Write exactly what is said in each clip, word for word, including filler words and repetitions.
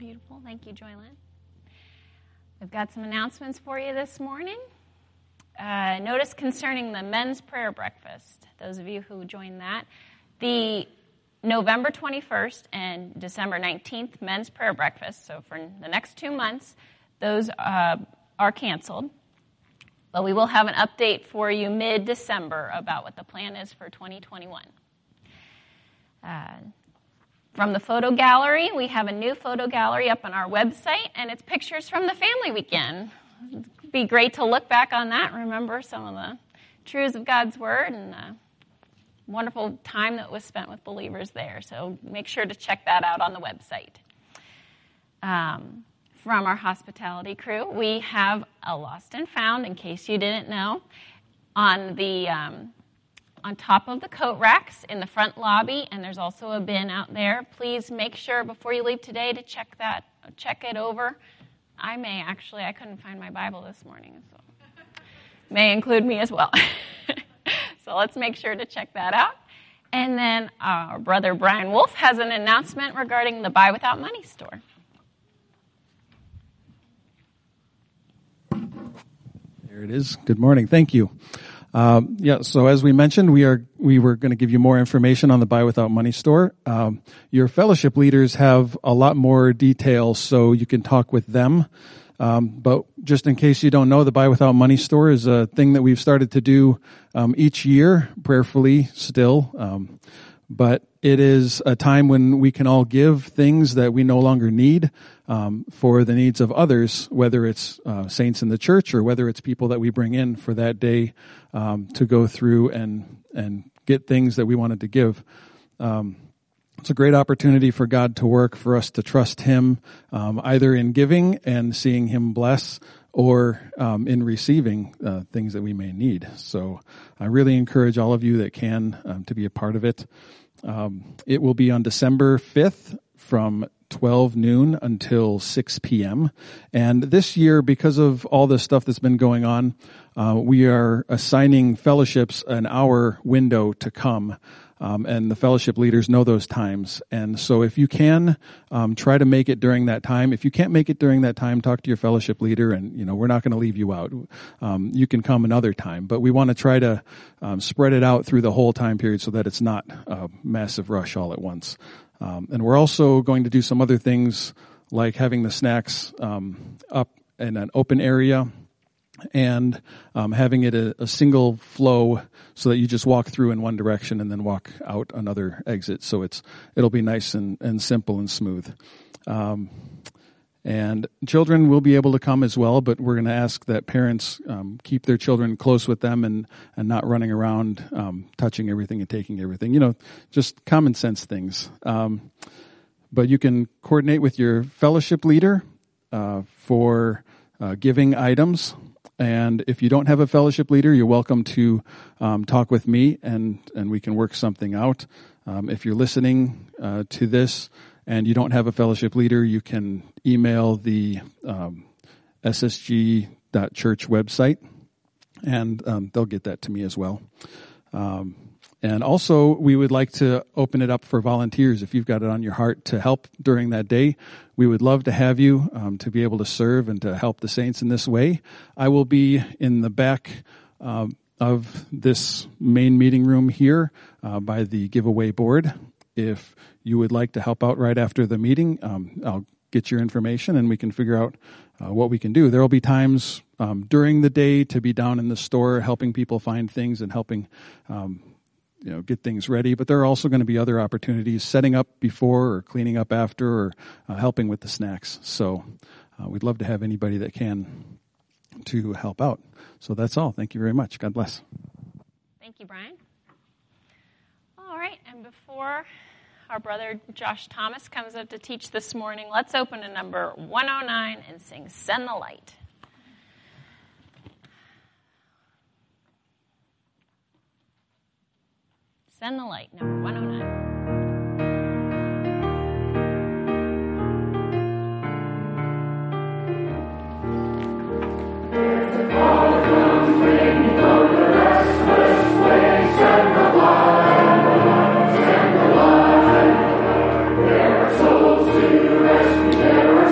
Beautiful. Thank you, Joylyn. We've got some announcements for you this morning. Uh, notice concerning the men's prayer breakfast, those of you who joined that, the November twenty-first and December nineteenth men's prayer breakfast, so for the next two months, those uh, are canceled. But we will have an update for you mid-December about what the plan is for twenty twenty-one. Uh, from the photo gallery, we have a new photo gallery up on our website, and it's pictures from the family weekend. It'd be great to look back on that and remember some of the truths of God's Word and the wonderful time that was spent with believers there. So make sure to check that out on the website. Um, from our hospitality crew, we have a lost and found, in case you didn't know, on the um, on top of the coat racks in the front lobby, and there's also a bin out there. Please make sure before you leave today to check that, check it over. I may actually, I couldn't find my Bible this morning, so may include me as well. So let's make sure to check that out. And then our brother Brian Wolf has an announcement regarding the Buy Without Money store. There it is. Good morning. Thank you. Um, yeah, so as we mentioned, we are we were going to give you more information on the Buy Without Money store. Um, your fellowship leaders have a lot more details, so you can talk with them. Um, but just in case you don't know, the Buy Without Money store is a thing that we've started to do um, each year, prayerfully still. Um, but it is a time when we can all give things that we no longer need um, for the needs of others, whether it's uh, saints in the church or whether it's people that we bring in for that day um, to go through and and get things that we wanted to give. Um, it's a great opportunity for God to work, for us to trust Him, um, either in giving and seeing Him bless, or um, in receiving uh, things that we may need. So I really encourage all of you that can um, to be a part of it. Um, it will be on December fifth from twelve noon until six p.m. And this year, because of all the stuff that's been going on, uh, we are assigning fellowships an hour window to come. Um, and the fellowship leaders know those times. And so if you can, um, try to make it during that time. If you can't make it during that time, talk to your fellowship leader, and, you know, we're not going to leave you out. Um, you can come another time. But we want to try to um, spread it out through the whole time period so that it's not a massive rush all at once. Um, and we're also going to do some other things like having the snacks um, up in an open area, and um, having it a, a single flow so that you just walk through in one direction and then walk out another exit. So it's it'll be nice and, and simple and smooth. Um, and children will be able to come as well, but we're going to ask that parents um, keep their children close with them and, and not running around um, touching everything and taking everything. You know, just common sense things. Um, but you can coordinate with your fellowship leader uh, for uh, giving items. And if you don't have a fellowship leader, you're welcome to um, talk with me, and, and we can work something out. Um, if you're listening uh, to this and you don't have a fellowship leader, you can email the um, S S G dot church website, and um, they'll get that to me as well. Um, and also, we would like to open it up for volunteers. If you've got it on your heart to help during that day, we would love to have you um, to be able to serve and to help the saints in this way. I will be in the back um, of this main meeting room here uh, by the giveaway board. If you would like to help out right after the meeting, um, I'll get your information and we can figure out uh, what we can do. There will be times um, during the day to be down in the store helping people find things and helping um you know, get things ready, but there are also going to be other opportunities, setting up before or cleaning up after, or uh, helping with the snacks. So uh, we'd love to have anybody that can to help out. So that's all. Thank you very much. God bless. Thank you, Brian. All right, and before our brother Josh Thomas comes up to teach this morning, let's open to number one oh nine and sing Send the Light. Send the Light, number one oh nine. Send the light, there are souls to rescue, there are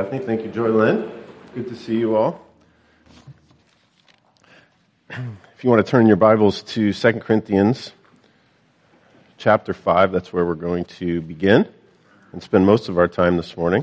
Stephanie. Thank you, Joy Lynn. Good to see you all. If you want to turn your Bibles to Second Corinthians chapter five, that's where we're going to begin and spend most of our time this morning.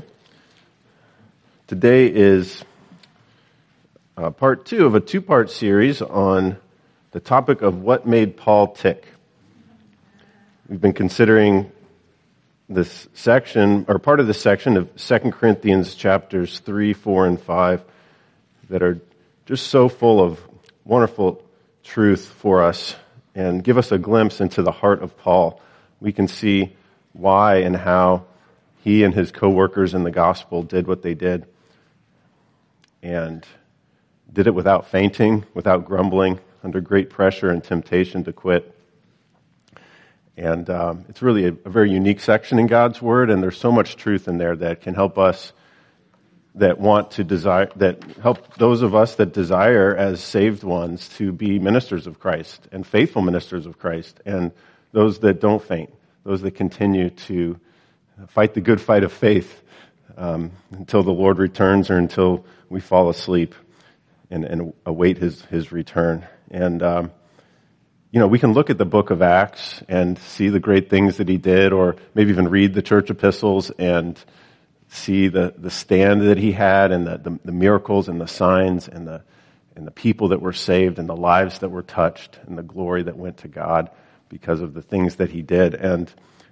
Today is uh, part two of a two-part series on the topic of what made Paul tick. We've been considering this section, or part of this section of Second Corinthians chapters three, four, and five that are just so full of wonderful truth for us and give us a glimpse into the heart of Paul. We can see why and how he and his co-workers in the gospel did what they did and did it without fainting, without grumbling, under great pressure and temptation to quit. And um, it's really a, a very unique section in God's Word, and there's so much truth in there that can help us that want to desire, that help those of us that desire as saved ones to be ministers of Christ and faithful ministers of Christ, and those that don't faint, those that continue to fight the good fight of faith um, until the Lord returns or until we fall asleep and, and await His His return. And um, You know, we can look at the book of Acts and see the great things that he did, or maybe even read the church epistles and see the, the stand that he had and the, the, the miracles and the signs and the and the people that were saved and the lives that were touched and the glory that went to God because of the things that he did. And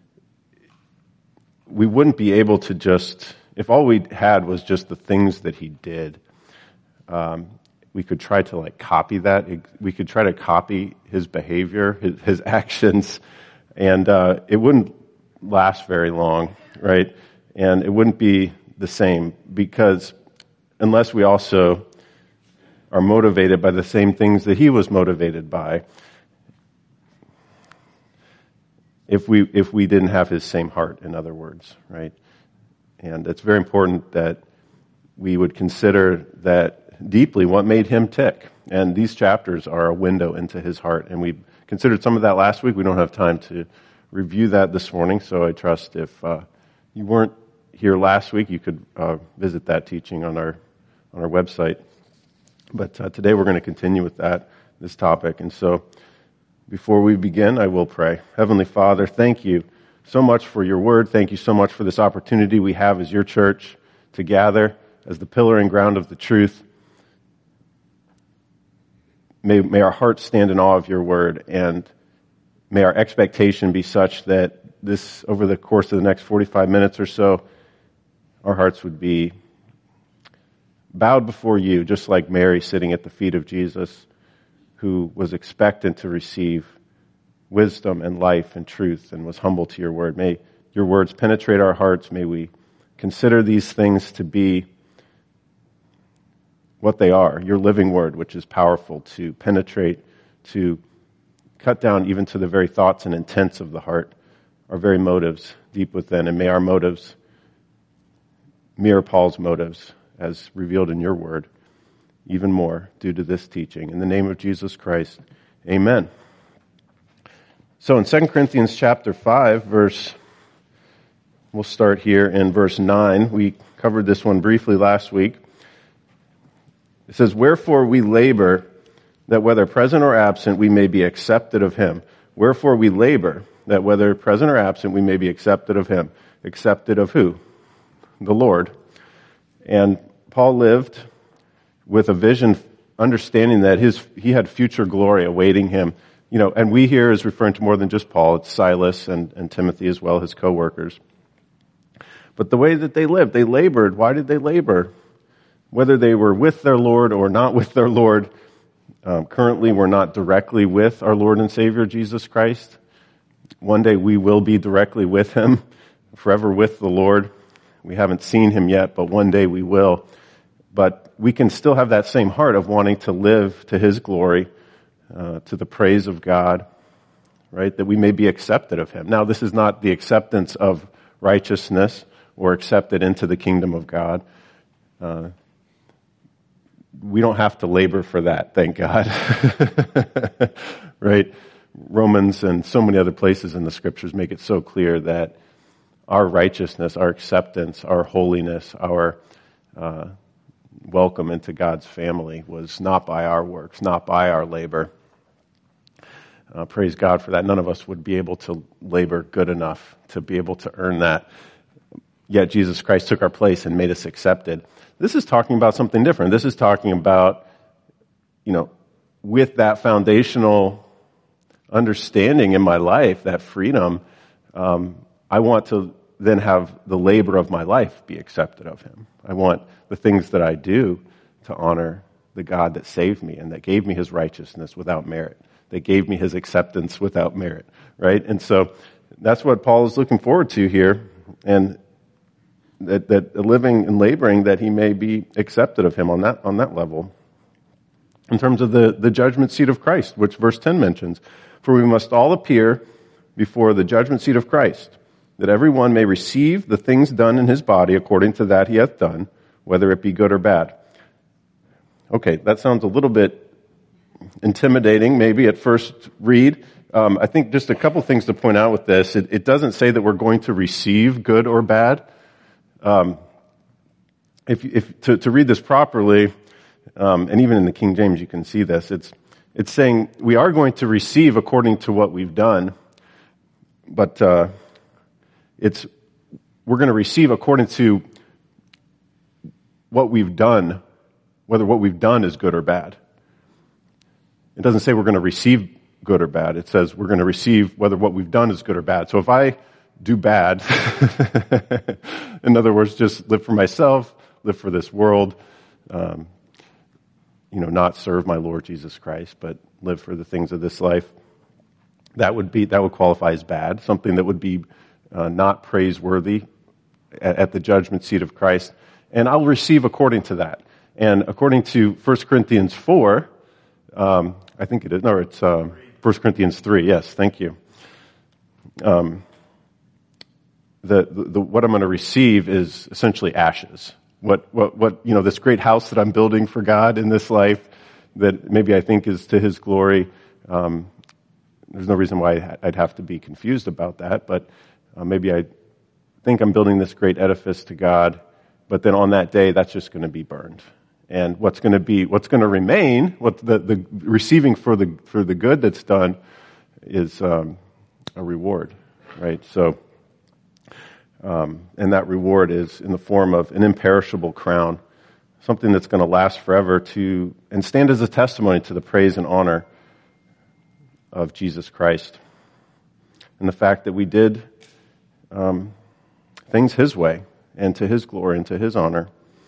we wouldn't be able to just, if all we had was just the things that he did, um, we could try to like copy that. We could try to copy his behavior, his, his actions, and uh, it wouldn't last very long, right? And it wouldn't be the same because unless we also are motivated by the same things that he was motivated by, if we if we didn't have his same heart, in other words, right? And it's very important that we would consider that deeply what made him tick. And these chapters are a window into his heart. And we considered some of that last week. We don't have time to review that this morning, so I trust if uh, you weren't here last week, you could uh, visit that teaching on our on our website. But uh, today we're going to continue with that, this topic. And so before we begin, I will pray. Heavenly Father, thank you so much for your word. Thank you so much for this opportunity we have as your church to gather as the pillar and ground of the truth. May, may our hearts stand in awe of your word, and may our expectation be such that this, over the course of the next forty-five minutes or so, our hearts would be bowed before you, just like Mary sitting at the feet of Jesus, who was expectant to receive wisdom and life and truth and was humble to your word. May your words penetrate our hearts. May we consider these things to be what they are, your living word, which is powerful to penetrate, to cut down even to the very thoughts and intents of the heart, our very motives deep within. And may our motives mirror Paul's motives as revealed in your word, even more due to this teaching. In the name of Jesus Christ, amen. So in Second Corinthians chapter five, verse, we'll start here in verse nine. We covered this one briefly last week. It says, wherefore we labor that whether present or absent we may be accepted of him. Wherefore we labor that whether present or absent we may be accepted of him. Accepted of who? The Lord. And Paul lived with a vision, understanding that his he had future glory awaiting him. You know, and we here is referring to more than just Paul. It's Silas and, and Timothy as well, his co-workers. But the way that they lived, they labored. Why did they labor? Whether they were with their Lord or not with their Lord, um, currently we're not directly with our Lord and Savior, Jesus Christ. One day we will be directly with him, forever with the Lord. We haven't seen him yet, but one day we will. But we can still have that same heart of wanting to live to his glory, uh, to the praise of God, right? That we may be accepted of him. Now, this is not the acceptance of righteousness or accepted into the kingdom of God. Uh, We don't have to labor for that, thank God. Right? Romans and so many other places in the scriptures make it so clear that our righteousness, our acceptance, our holiness, our uh, welcome into God's family was not by our works, not by our labor. Uh, praise God for that. None of us would be able to labor good enough to be able to earn that. Yet Jesus Christ took our place and made us accepted. This is talking about something different. This is talking about, you know, with that foundational understanding in my life, that freedom, um, I want to then have the labor of my life be accepted of him. I want the things that I do to honor the God that saved me and that gave me his righteousness without merit, that gave me his acceptance without merit, right? And so that's what Paul is looking forward to here, and that, that living and laboring that he may be accepted of him on that on that level. In terms of the, the judgment seat of Christ, which verse ten mentions, for we must all appear before the judgment seat of Christ, that every one may receive the things done in his body according to that he hath done, whether it be good or bad. Okay, that sounds a little bit intimidating, maybe at first read. Um, I think just a couple things to point out with this. It, it doesn't say that we're going to receive good or bad. Um, if, if to, to read this properly, um, and even in the King James you can see this, it's it's saying we are going to receive according to what we've done, but uh, it's we're going to receive according to what we've done, whether what we've done is good or bad. It doesn't say we're going to receive good or bad. It says we're going to receive whether what we've done is good or bad. So if I do bad, in other words, just live for myself, live for this world, um, you know, not serve my Lord Jesus Christ, but live for the things of this life, that would be, that would qualify as bad, something that would be uh, not praiseworthy at, at the judgment seat of Christ. And I'll receive according to that. And according to First Corinthians four, um, I think it is, no, it's uh, First Corinthians three, yes, thank you. Um, the, the, the what I'm going to receive is essentially ashes. What, what, what, you know, this great house that I'm building for God in this life that maybe I think is to his glory, um, there's no reason why I'd have to be confused about that, but uh, maybe I think I'm building this great edifice to God, but then on that day, that's just going to be burned. And what's going to be, what's going to remain, what the, the receiving for the for the good that's done, is um, a reward, right? So, um, and that reward is in the form of an imperishable crown, something that's going to last forever, to and stand as a testimony to the praise and honor of Jesus Christ, and the fact that we did um, things his way and to his glory and to his honor.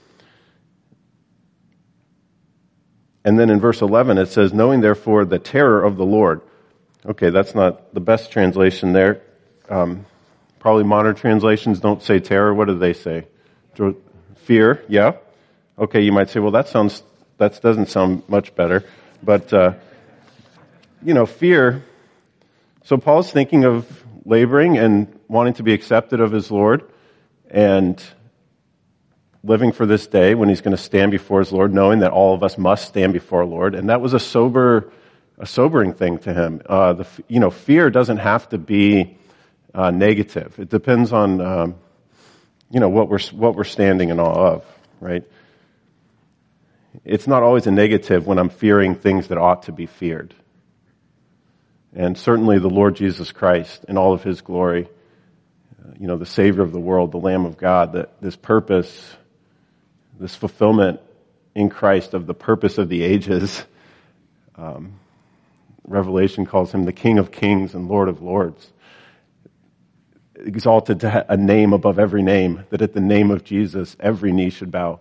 And then in verse eleven it says, knowing therefore the terror of the Lord. Okay, that's not the best translation there. Um, probably modern translations don't say terror. What do they say? Fear, yeah. Okay, you might say, well, that sounds, that doesn't sound much better. But, uh, you know, fear. So Paul's thinking of laboring and wanting to be accepted of his Lord and living for this day when he's going to stand before his Lord, knowing that all of us must stand before our Lord. And that was a sober, a sobering thing to him. Uh, the, you know, fear doesn't have to be uh, negative. It depends on, um, you know, what we're, what we're standing in awe of, right? It's not always a negative when I'm fearing things that ought to be feared. And certainly the Lord Jesus Christ in all of his glory, uh, you know, the Savior of the world, the Lamb of God, that this purpose, this fulfillment in Christ of the purpose of the ages. Um, Revelation calls him the King of Kings and Lord of Lords. Exalted to a name above every name, that at the name of Jesus, every knee should bow.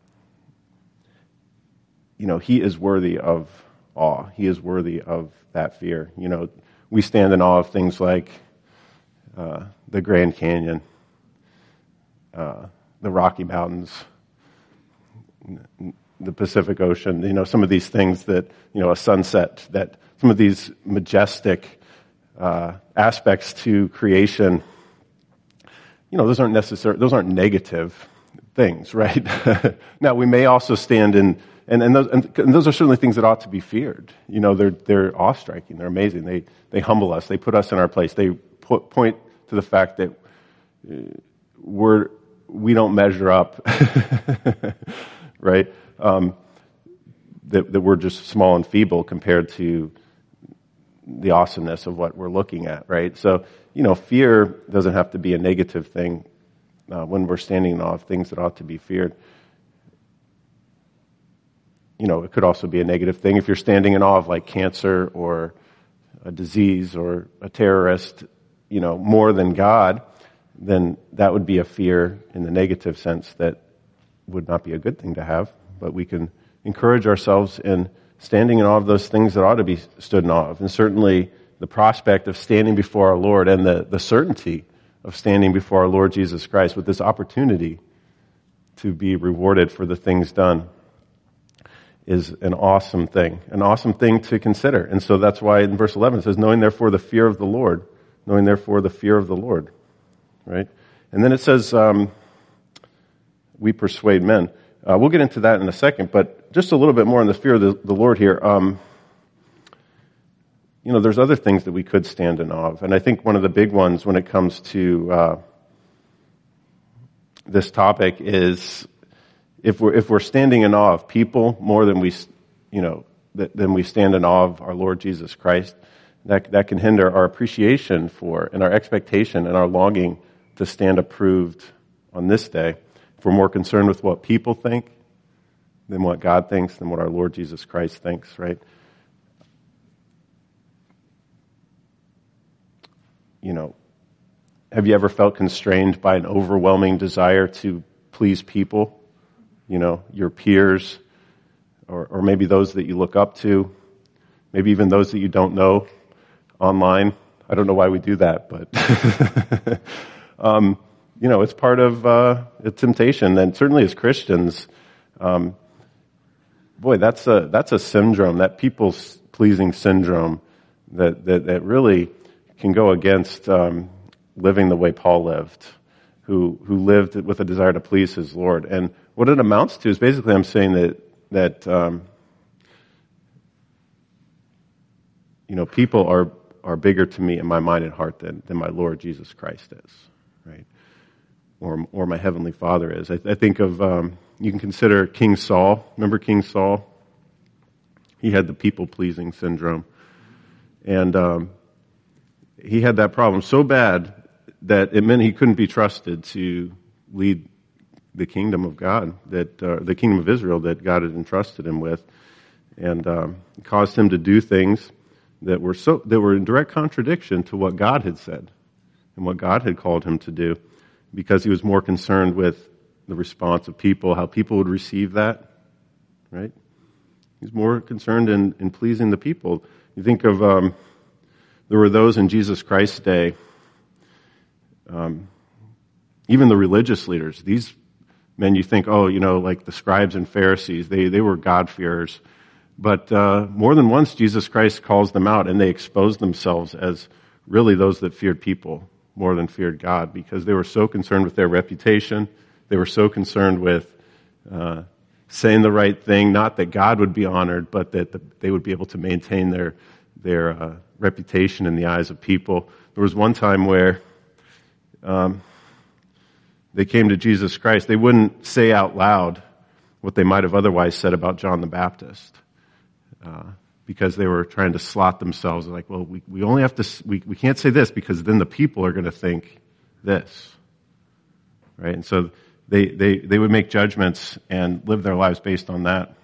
You know, he is worthy of awe. He is worthy of that fear. You know, we stand in awe of things like uh, the Grand Canyon, uh, the Rocky Mountains, the Pacific Ocean, you know, some of these things that, you know, a sunset, that some of these majestic uh, aspects to creation, you know, those aren't necessary, those aren't negative things, right? Now, we may also stand in, and, and, those, and, and those are certainly things that ought to be feared. You know, they're, they're awe-striking, they're amazing, they, they humble us, they put us in our place, they put, point to the fact that we're, we don't measure up, right? Um, that, that we're just small and feeble compared to the awesomeness of what we're looking at, right? So, you know, fear doesn't have to be a negative thing uh, when we're standing in awe of things that ought to be feared. You know, it could also be a negative thing if you're standing in awe of like cancer or a disease or a terrorist, you know, more than God, then that would be a fear in the negative sense that would not be a good thing to have. But we can encourage ourselves in standing in awe of those things that ought to be stood in awe of. And certainly the prospect of standing before our Lord and the, the certainty of standing before our Lord Jesus Christ with this opportunity to be rewarded for the things done is an awesome thing, an awesome thing to consider. And so that's why in verse eleven it says, knowing therefore the fear of the Lord, knowing therefore the fear of the Lord, right? And then it says, um, we persuade men. Uh, we'll get into that in a second, but just a little bit more on the fear of the, the Lord here. Um, you know, there's other things that we could stand in awe of. And I think one of the big ones when it comes to uh, this topic is if we're, if we're standing in awe of people more than we, you know, th- than we stand in awe of our Lord Jesus Christ, that, that can hinder our appreciation for and our expectation and our longing to stand approved on this day. If we're more concerned with what people think than what God thinks, than what our Lord Jesus Christ thinks, right? You know, have you ever felt constrained by an overwhelming desire to please people? You know, your peers, or, or maybe those that you look up to, maybe even those that you don't know online. I don't know why we do that, but um, you know, it's part of uh, a temptation. And certainly as Christians, um, boy, that's a that's a syndrome, that people-pleasing syndrome that, that, that really can go against um, living the way Paul lived, who who lived with a desire to please his Lord. And what it amounts to is basically I'm saying that, that um, you know, people are, are bigger to me in my mind and heart than, than my Lord Jesus Christ is, right? Or or my Heavenly Father is. I, I think of, um, you can consider King Saul. Remember King Saul? He had the people-pleasing syndrome. And um, he had that problem so bad that it meant he couldn't be trusted to lead the kingdom of God, that uh, the kingdom of Israel that God had entrusted him with, and um, caused him to do things that were so that were in direct contradiction to what God had said and what God had called him to do, because he was more concerned with the response of people, how people would receive that, right? He's more concerned in, in pleasing the people. You think of, um, there were those in Jesus Christ's day, um, even the religious leaders, these men you think, oh, you know, like the scribes and Pharisees, they, they were God-fearers. But uh, more than once, Jesus Christ calls them out, and they expose themselves as really those that feared people more than feared God, because they were so concerned with their reputation. They were so concerned with uh, saying the right thing, not that God would be honored, but that the, they would be able to maintain their their uh, reputation in the eyes of people. There was one time where um, they came to Jesus Christ. They wouldn't say out loud what they might have otherwise said about John the Baptist, uh, because they were trying to slot themselves. Like, well, we, we only have to, we, we can't say this because then the people are going to think this, right? And so they, they, they would make judgments and live their lives based on that.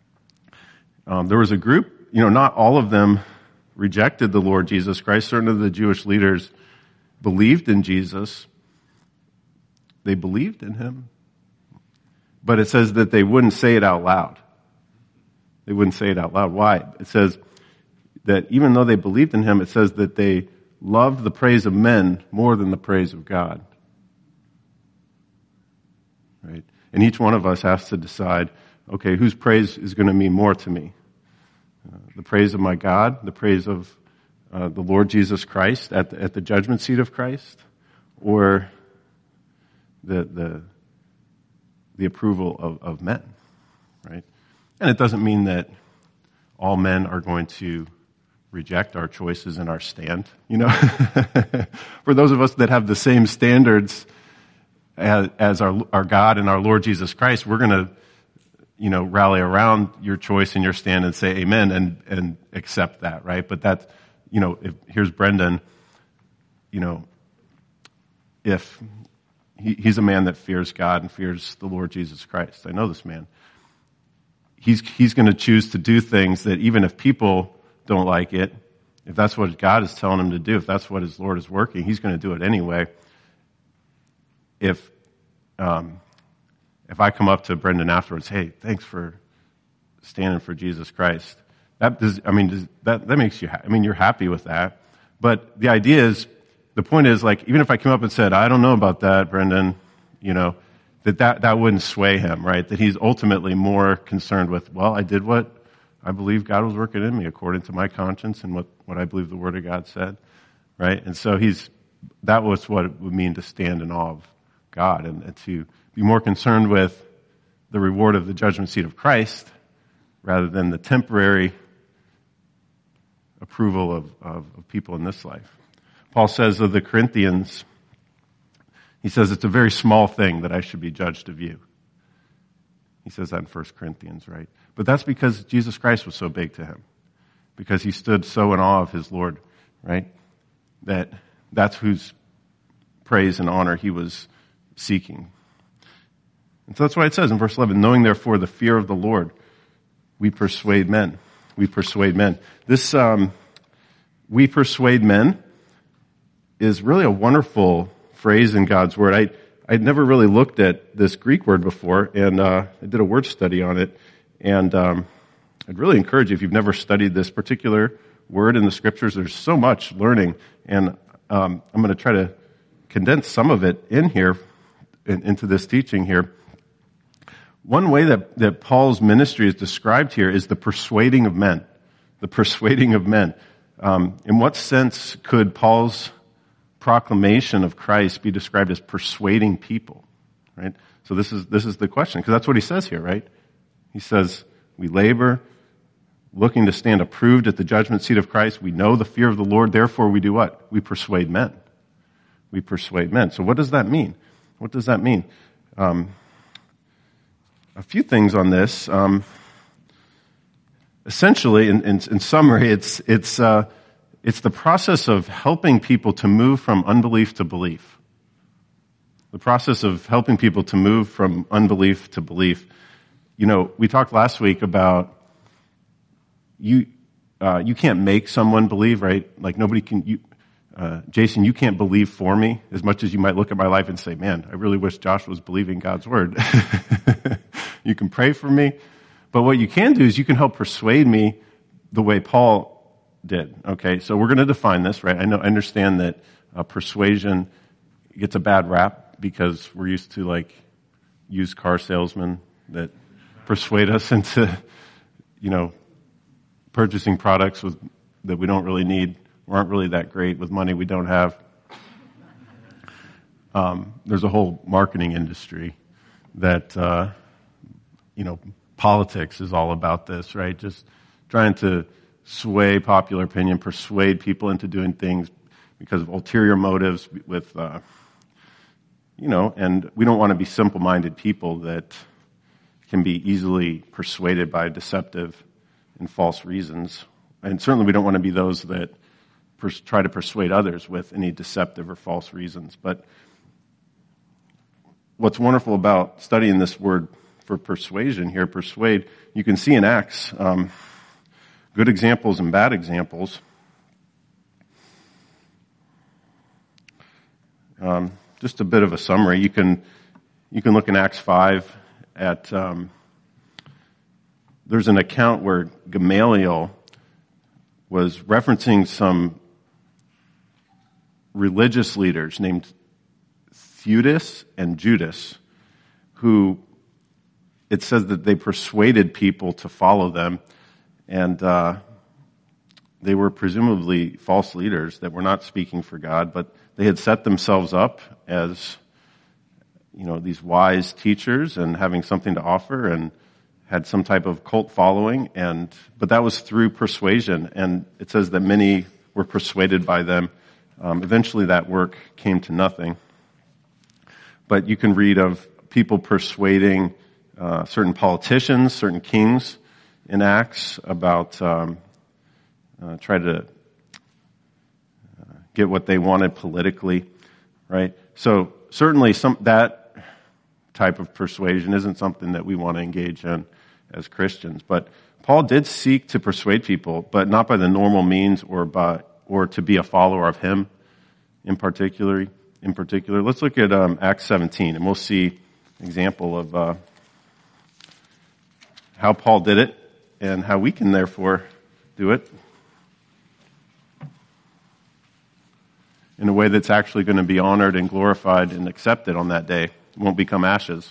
Um, there was a group, you know, not all of them rejected the Lord Jesus Christ. Certainly the Jewish leaders believed in Jesus. They believed in him. But it says that they wouldn't say it out loud. They wouldn't say it out loud. Why? It says that even though they believed in him, it says that they loved the praise of men more than the praise of God. Right? And each one of us has to decide, okay, whose praise is going to mean more to me? Uh, the praise of my God, the praise of uh, the Lord Jesus Christ at the, at the judgment seat of Christ, or the the the approval of, of men, right? And it doesn't mean that all men are going to reject our choices and our stand. You know, for those of us that have the same standards as, as our, our God and our Lord Jesus Christ, we're going to, you know, rally around your choice and your stand and say amen and, and accept that, right? But that's, you know, if, here's Brendan, you know, if he, he's a man that fears God and fears the Lord Jesus Christ. I know this man. He's, he's going to choose to do things that even if people don't like it, if that's what God is telling him to do, if that's what his Lord is working, he's going to do it anyway. If, um, if I come up to Brendan afterwards, hey, thanks for standing for Jesus Christ. That does, I mean, does, that, that makes you, ha- I mean, you're happy with that. But the idea is, the point is, like, even if I came up and said, I don't know about that, Brendan, you know, that that, that wouldn't sway him, right? That he's ultimately more concerned with, well, I did what I believe God was working in me according to my conscience and what, what I believe the Word of God said, right? And so he's, that was what it would mean to stand in awe of God and, and to be more concerned with the reward of the judgment seat of Christ rather than the temporary approval of, of, of people in this life. Paul says of the Corinthians, he says it's a very small thing that I should be judged of you. He says that in First Corinthians, right? But that's because Jesus Christ was so big to him. Because he stood so in awe of his Lord, right? That that's whose praise and honor he was seeking. And so that's why it says in verse eleven, knowing therefore the fear of the Lord, we persuade men. We persuade men. This, um, we persuade men is really a wonderful phrase in God's Word. I, I'd never really looked at this Greek word before, and uh, I did a word study on it. And um, I'd really encourage you, if you've never studied this particular word in the Scriptures, there's so much learning. And um, I'm going to try to condense some of it in here, in, into this teaching here. One way that, that Paul's ministry is described here is the persuading of men. The persuading of men. Um, in what sense could Paul's proclamation of Christ be described as persuading people, right? So this is, this is the question, because that's what he says here, right? He says, we labor, looking to stand approved at the judgment seat of Christ. We know the fear of the Lord, therefore we do what? We persuade men. We persuade men. So what does that mean? What does that mean? Um, a few things on this. Um, essentially, in, in, in summary, it's, it's, uh, It's the process of helping people to move from unbelief to belief. The process of helping people to move from unbelief to belief. You know, we talked last week about you, uh, you can't make someone believe, right? Like nobody can, you, uh, Jason, you can't believe for me as much as you might look at my life and say, man, I really wish Josh was believing God's Word. You can pray for me. But what you can do is you can help persuade me the way Paul did. Okay, so we're going to define this, right? I know, I understand that uh, persuasion gets a bad rap because we're used to like used car salesmen that persuade us into, you know, purchasing products with that we don't really need or aren't really that great with money we don't have. Um, there's a whole marketing industry that, uh, you know, politics is all about this, right? Just trying to sway popular opinion, persuade people into doing things because of ulterior motives with, uh, you know, and we don't want to be simple-minded people that can be easily persuaded by deceptive and false reasons. And certainly we don't want to be those that pers- try to persuade others with any deceptive or false reasons. But what's wonderful about studying this word for persuasion here, persuade, you can see in Acts, um, good examples and bad examples. Um, just a bit of a summary. You can you can look in Acts five at um, there's an account where Gamaliel was referencing some religious leaders named Theudas and Judas, who it says that they persuaded people to follow them. And uh, they were presumably false leaders that were not speaking for God, but they had set themselves up as, you know, these wise teachers and having something to offer and had some type of cult following. And but that was through persuasion. And it says that many were persuaded by them. Um, eventually that work came to nothing. but you can read of people persuading uh, certain politicians, certain kings in Acts about um, uh, try to uh, get what they wanted politically, right? So certainly some that type of persuasion isn't something that we want to engage in as Christians. But Paul did seek to persuade people, but not by the normal means or by or to be a follower of him in particular. In particular, let's look at um, Acts seventeen, and we'll see an example of uh, how Paul did it and how we can therefore do it in a way that's actually going to be honored and glorified and accepted on that day. It won't become ashes.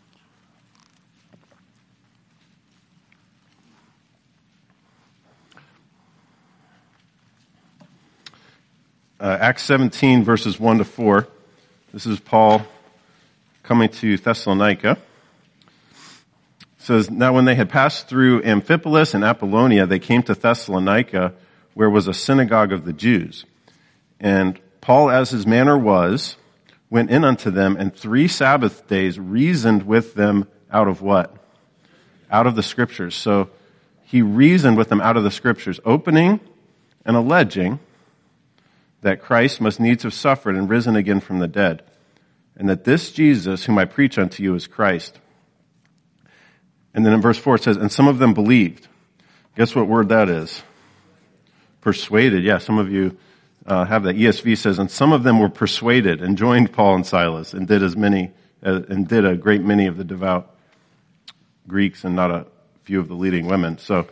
Uh, Acts seventeen, verses one to four. This is Paul coming to Thessalonica. It says, "Now when they had passed through Amphipolis and Apollonia, they came to Thessalonica, where was a synagogue of the Jews. And Paul, as his manner was, went in unto them, and three Sabbath days reasoned with them out of what? Out of the Scriptures." So he reasoned with them out of the Scriptures, opening and alleging that Christ must needs have suffered and risen again from the dead, and that this Jesus, whom I preach unto you, is Christ. And then in verse four it says, "And some of them believed." Guess what word that is? Persuaded. Yeah, some of you uh, have that. E S V says, "And some of them were persuaded and joined Paul and Silas and did as many, uh, and did a great many of the devout Greeks and not a few of the leading women." So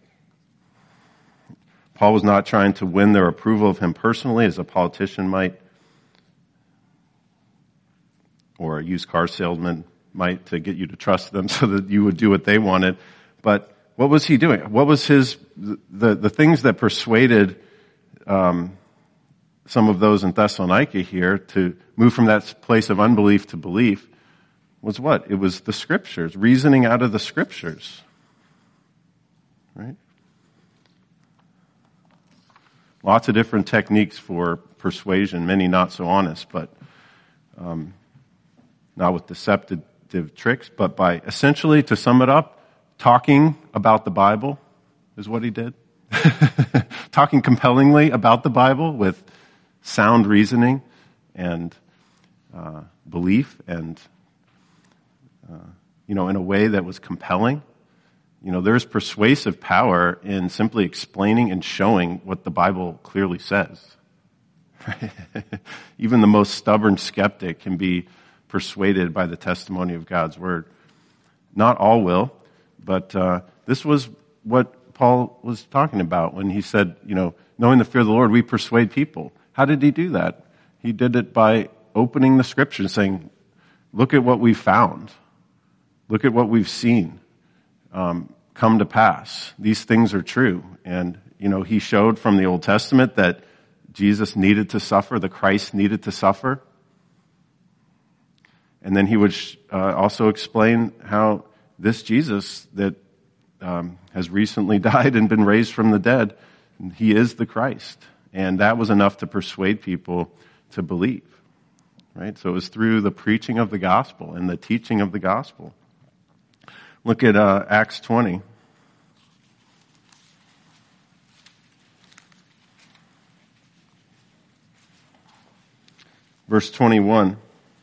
Paul was not trying to win their approval of him personally as a politician might, or a used car salesman might, to get you to trust them so that you would do what they wanted. But what was he doing? What was his, the, the things that persuaded um, some of those in Thessalonica here to move from that place of unbelief to belief was what? It was the Scriptures, reasoning out of the Scriptures. Right? Lots of different techniques for persuasion, many not so honest, but um, not with deceptive tricks, but by essentially, to sum it up, talking about the Bible is what he did. Talking compellingly about the Bible with sound reasoning and uh, belief and, uh, you know, in a way that was compelling. You know, there's persuasive power in simply explaining and showing what the Bible clearly says. Even the most stubborn skeptic can be persuaded by the testimony of God's Word. Not all will, but uh, this was what Paul was talking about when he said, you know, knowing the fear of the Lord, we persuade people. How did he do that? He did it by opening the Scriptures, saying, look at what we've found. Look at what we've seen. Um, come to pass. These things are true. And, you know, he showed from the Old Testament that Jesus needed to suffer, the Christ needed to suffer. And then he would uh, also explain how this Jesus that um, has recently died and been raised from the dead, he is the Christ. And that was enough to persuade people to believe. Right? So it was through the preaching of the gospel and the teaching of the gospel. Look at uh, Acts twenty. Verse twenty-one.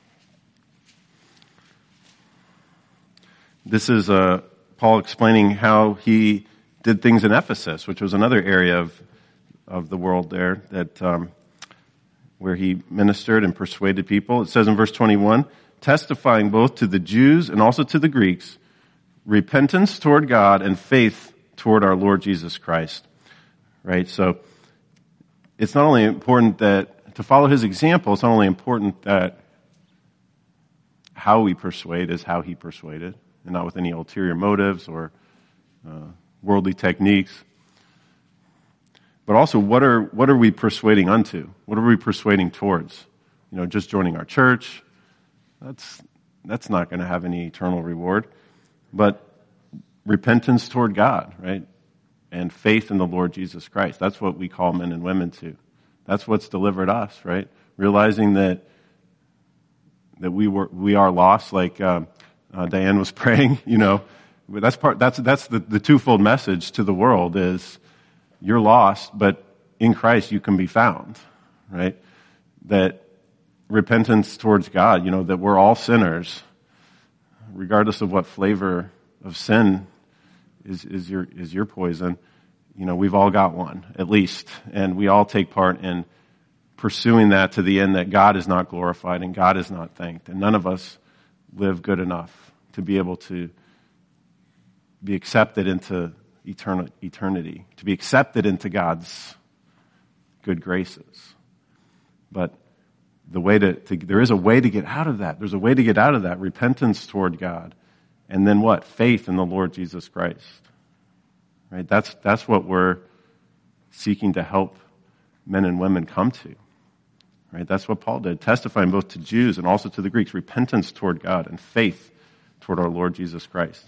This is uh, Paul explaining how he did things in Ephesus, which was another area of of the world there that um, where he ministered and persuaded people. It says in verse twenty-one, testifying both to the Jews and also to the Greeks, repentance toward God and faith toward our Lord Jesus Christ. Right? So it's not only important that to follow his example, it's not only important that how we persuade is how he persuaded, and not with any ulterior motives or uh, worldly techniques. But also, what are what are we persuading unto? What are we persuading towards? You know, just joining our church, that's that's not going to have any eternal reward. But repentance toward God, right? And faith in the Lord Jesus Christ. That's what we call men and women to. That's what's delivered us, right? Realizing that that we were we are lost, like uh, uh, Diane was praying. You know, that's part. That's that's the, the twofold message to the world is you're lost, but in Christ you can be found. Right? That repentance towards God. You know, that we're all sinners, regardless of what flavor of sin is is your is your poison. You know, we've all got one, at least, and we all take part in pursuing that to the end that God is not glorified and God is not thanked. And none of us live good enough to be able to be accepted into eternal, eternity, to be accepted into God's good graces. But the way to, to, there is a way to get out of that. There's a way to get out of that. Repentance toward God. And then what? Faith in the Lord Jesus Christ. Right? That's, that's what we're seeking to help men and women come to. Right? That's what Paul did, testifying both to Jews and also to the Greeks, repentance toward God and faith toward our Lord Jesus Christ.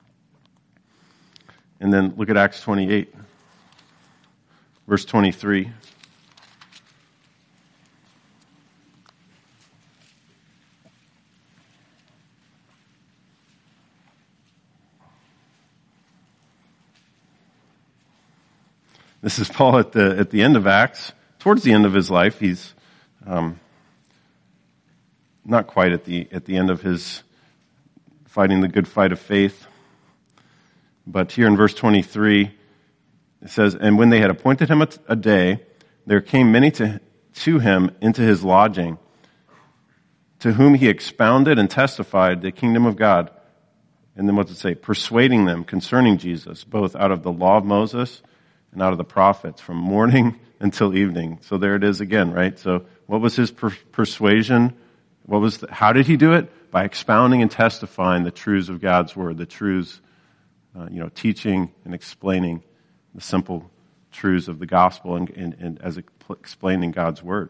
And then look at Acts twenty-eight, verse twenty-three. This is Paul at the at the end of Acts, towards the end of his life. He's um, not quite at the at the end of his fighting the good fight of faith, but here in verse twenty-three, it says, "And when they had appointed him a, a day, there came many to to him into his lodging, to whom he expounded and testified the kingdom of God." And then what's it say? Persuading them concerning Jesus, both out of the law of Moses and out of the prophets, from morning until evening. So there it is again, right? So what was his per- persuasion? What was the, how did he do it? By expounding and testifying the truths of God's word, the truths, uh, you know, teaching and explaining the simple truths of the gospel and, and, and as explaining God's word.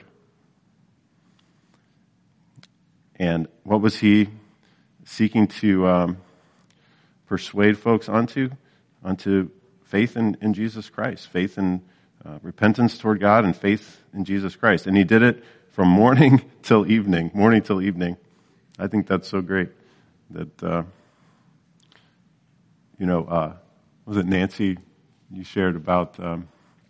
And what was he seeking to um, persuade folks onto? Onto faith in, in Jesus Christ, faith in uh, repentance toward God and faith in Jesus Christ. And he did it from morning till evening, morning till evening. I think that's so great that, uh, you know, uh, was it Nancy you shared about um,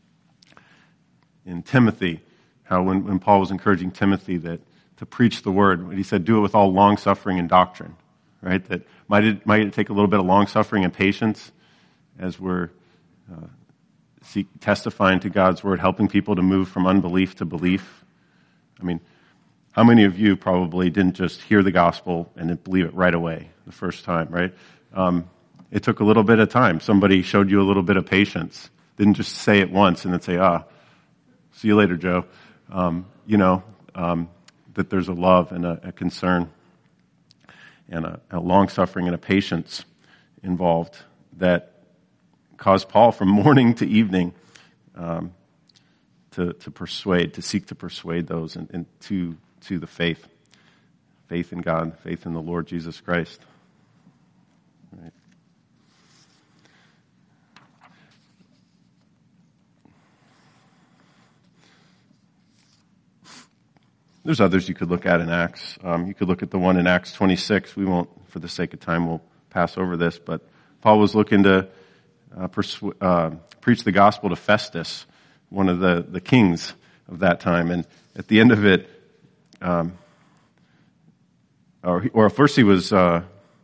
in Timothy, how when, when Paul was encouraging Timothy that to preach the word, he said, do it with all long suffering and doctrine, right? That might it, might it take a little bit of long suffering and patience as we're Uh, seek, testifying to God's word, helping people to move from unbelief to belief. I mean, how many of you probably didn't just hear the gospel and didn't believe it right away the first time, right? Um, it took a little bit of time. Somebody showed you a little bit of patience. Didn't just say it once and then say, ah, see you later, Joe. Um, you know, um, that there's a love and a, a concern and a, a long-suffering and a patience involved that caused Paul from morning to evening um, to, to persuade, to seek to persuade those and, and to to the faith, faith in God, faith in the Lord Jesus Christ. Right. There's others you could look at in Acts. Um, you could look at the one in Acts twenty-six. We won't, for the sake of time, we'll pass over this, but Paul was looking to Uh, persu- uh, preach the gospel to Festus, one of the, the kings of that time. And at the end of it, um, or, or first he was, uh,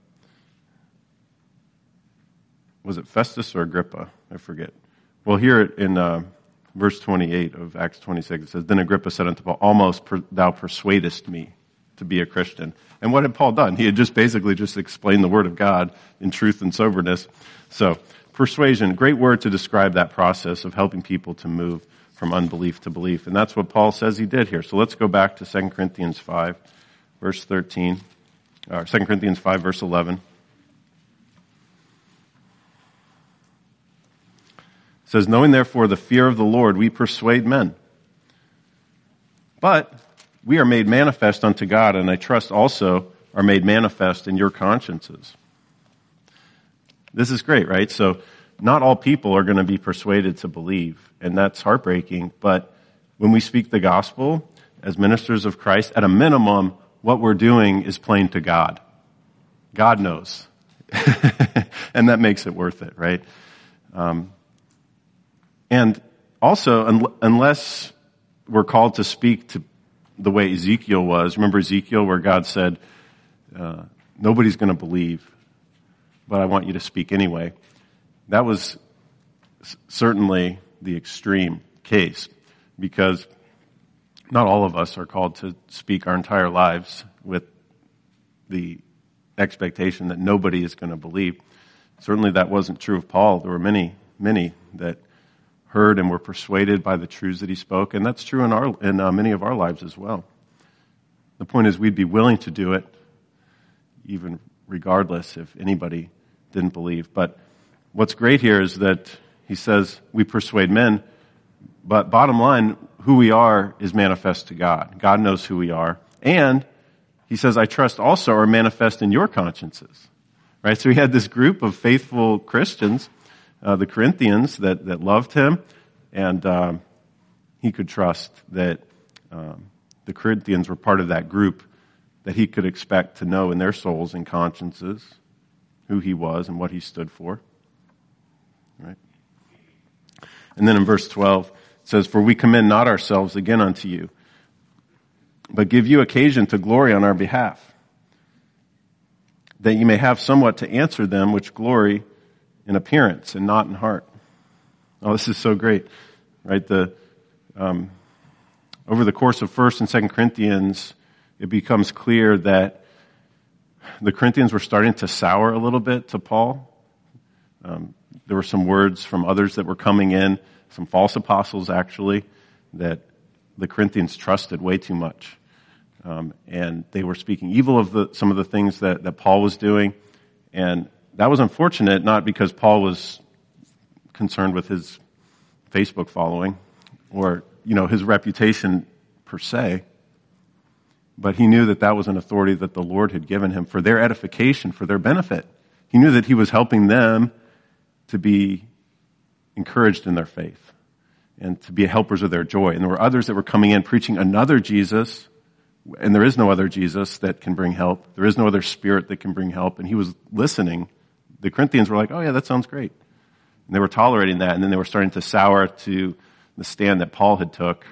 was it Festus or Agrippa? I forget. Well, here in uh, verse twenty-eight of Acts twenty-six, it says, "Then Agrippa said unto Paul, Almost per- thou persuadest me to be a Christian." And what had Paul done? He had just basically just explained the word of God in truth and soberness. So, persuasion, great word to describe that process of helping people to move from unbelief to belief. And that's what Paul says he did here. So let's go back to Second Corinthians five, verse thirteen, or Second Corinthians five, verse eleven. It says, "Knowing therefore the fear of the Lord, we persuade men. But we are made manifest unto God, and I trust also are made manifest in your consciences." This is great, right? So not all people are going to be persuaded to believe, and that's heartbreaking. But when we speak the gospel as ministers of Christ, at a minimum, what we're doing is plain to God. God knows. And that makes it worth it, right? Um, and also, un- unless we're called to speak to the way Ezekiel was, remember Ezekiel where God said, uh, nobody's going to believe, but I want you to speak anyway. That was s- certainly the extreme case, because not all of us are called to speak our entire lives with the expectation that nobody is going to believe. Certainly that wasn't true of Paul. There were many, many that heard and were persuaded by the truths that he spoke, and that's true in our in uh, many of our lives as well. The point is we'd be willing to do it, even regardless if anybody didn't believe. But what's great here is that he says we persuade men, but bottom line, who we are is manifest to God. God knows who we are. And he says, I trust also are manifest in your consciences. Right? So he had this group of faithful Christians, uh, the Corinthians, that, that loved him. And um, he could trust that um, the Corinthians were part of that group that he could expect to know in their souls and consciences who he was and what he stood for. Right? And then in verse twelve, it says, for we commend not ourselves again unto you, but give you occasion to glory on our behalf, that you may have somewhat to answer them which glory in appearance and not in heart. Oh, this is so great, right? The um, over the course of First and Second Corinthians, it becomes clear that the Corinthians were starting to sour a little bit to Paul. Um, there were some words from others that were coming in, some false apostles actually, that the Corinthians trusted way too much. Um, and they were speaking evil of the, some of the things that, that Paul was doing. And that was unfortunate, not because Paul was concerned with his Facebook following or, you know, his reputation per se, but he knew that that was an authority that the Lord had given him for their edification, for their benefit. He knew that he was helping them to be encouraged in their faith and to be helpers of their joy. And there were others that were coming in preaching another Jesus, and there is no other Jesus that can bring help. There is no other spirit that can bring help. And he was listening. The Corinthians were like, oh yeah, that sounds great. And they were tolerating that, and then they were starting to sour to the stand that Paul had took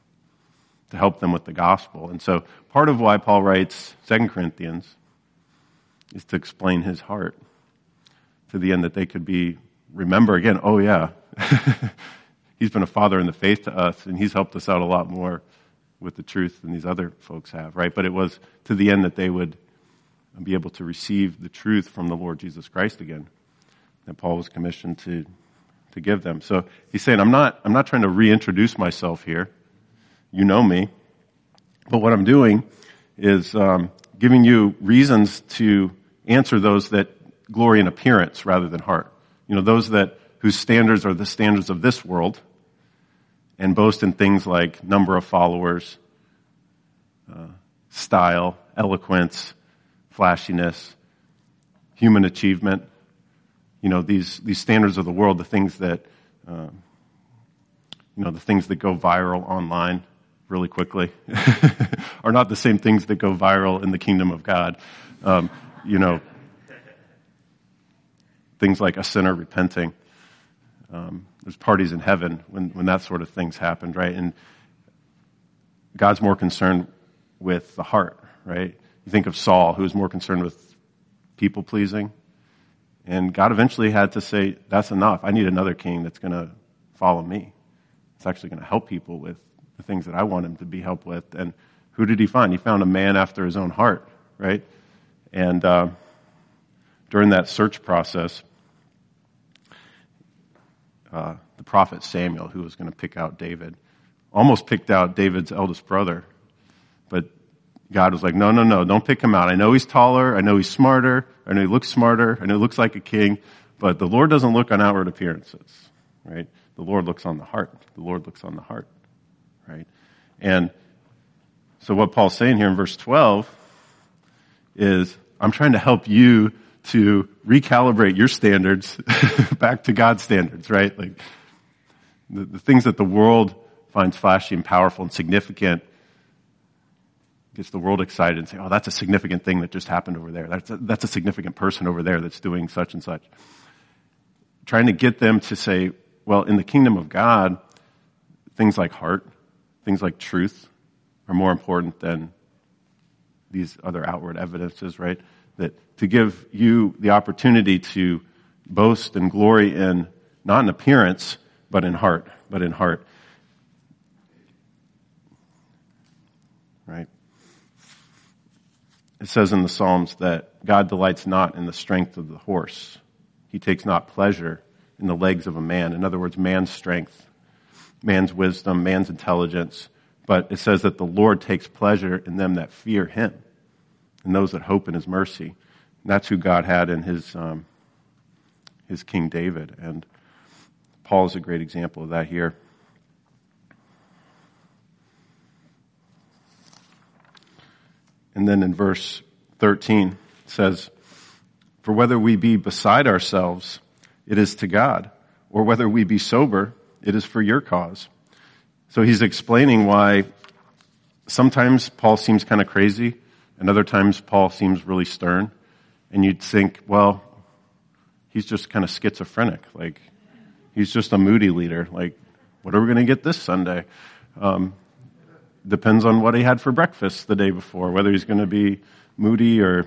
to help them with the gospel. And so part of why Paul writes Second Corinthians is to explain his heart to the end that they could be, remember again, oh yeah, he's been a father in the faith to us, and he's helped us out a lot more with the truth than these other folks have, right? But it was to the end that they would be able to receive the truth from the Lord Jesus Christ again, that Paul was commissioned to to give them. So he's saying, I'm not I'm not trying to reintroduce myself here. You know me. But what I'm doing is um, giving you reasons to answer those that glory in appearance rather than heart. You know, those that whose standards are the standards of this world and boast in things like number of followers, uh, style, eloquence, flashiness, human achievement. You know, these, these standards of the world, the things that, uh, you know, the things that go viral online really quickly are not the same things that go viral in the kingdom of God. Um, you know, things like a sinner repenting. Um, there's parties in heaven when, when that sort of things happened, right? And God's more concerned with the heart, right? You think of Saul, who was more concerned with people pleasing. And God eventually had to say, that's enough. I need another king that's going to follow me. It's actually going to help people with the things that I want him to be helped with. And who did he find? He found a man after his own heart, right? And uh, during that search process, uh, the prophet Samuel, who was going to pick out David, almost picked out David's eldest brother. But God was like, no, no, no, don't pick him out. I know he's taller. I know he's smarter. I know he looks smarter. I know he looks like a king. But the Lord doesn't look on outward appearances, right? The Lord looks on the heart. The Lord looks on the heart, right? And so what Paul's saying here in verse twelve is, I'm trying to help you to recalibrate your standards back to God's standards, right? Like the, the things that the world finds flashy and powerful and significant, Gets the world excited and say, oh, that's a significant thing that just happened over there. That's a, that's a significant person over there that's doing such and such. Trying to get them to say, well, in the kingdom of God, things like heart, things like truth are more important than these other outward evidences, right? That to give you the opportunity to boast and glory in, not in appearance, but in heart, but in heart. Right? It says in the Psalms that God delights not in the strength of the horse. He takes not pleasure in the legs of a man. In other words, man's strength, man's wisdom, man's intelligence. But it says that the Lord takes pleasure in them that fear him and those that hope in his mercy. And that's who God had in his, um, his King David. And Paul is a great example of that here. And then in verse thirteen, it says, for whether we be beside ourselves, it is to God, or whether we be sober, it is for your cause. So he's explaining why sometimes Paul seems kind of crazy, and other times Paul seems really stern. And you'd think, well, he's just kind of schizophrenic. Like, he's just a moody leader. Like, what are we going to get this Sunday? Um, Depends on what he had for breakfast the day before, whether he's going to be moody or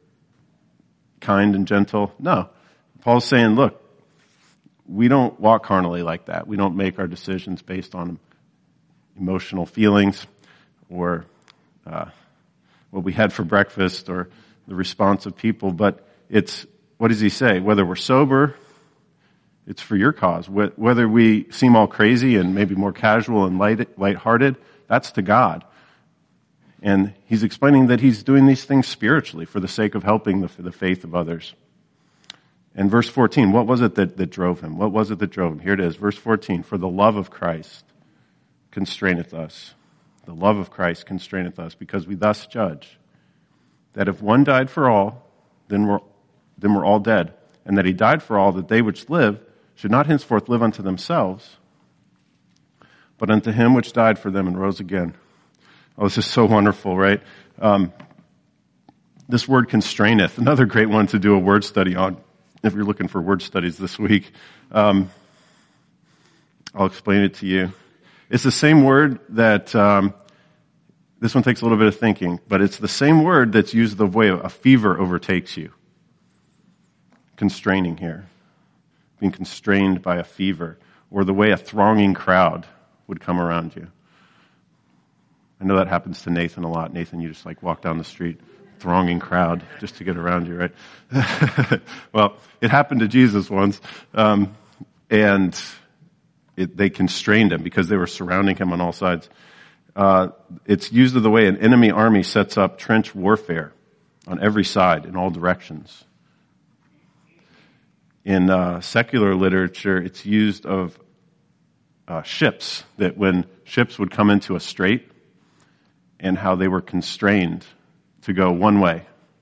kind and gentle. No. Paul's saying, look, we don't walk carnally like that. We don't make our decisions based on emotional feelings or uh, what we had for breakfast or the response of people. But it's, what does he say? Whether we're sober, it's for your cause. Whether we seem all crazy and maybe more casual and light, lighthearted, that's to God. And he's explaining that he's doing these things spiritually for the sake of helping the, the faith of others. And verse fourteen, what was it that, that drove him? What was it that drove him? Here it is, verse fourteen. For the love of Christ constraineth us. The love of Christ constraineth us, because we thus judge that if one died for all, then we're, then we're all dead. And that he died for all, that they which live should not henceforth live unto themselves, but unto him which died for them and rose again. Oh, this is so wonderful, right? Um, this word constraineth, another great one to do a word study on, if you're looking for word studies this week. Um, I'll explain it to you. It's the same word that, um, this one takes a little bit of thinking, but it's the same word that's used the way a fever overtakes you. Constraining here. Being constrained by a fever, or the way a thronging crowd would come around you. I know that happens to Nathan a lot. Nathan, you just like walk down the street, thronging crowd just to get around you, right? Well, it happened to Jesus once, um, and it, they constrained him because they were surrounding him on all sides. Uh, it's used of the way an enemy army sets up trench warfare on every side in all directions. In uh, secular literature, it's used of uh, ships, that when ships would come into a strait and how they were constrained to go one way.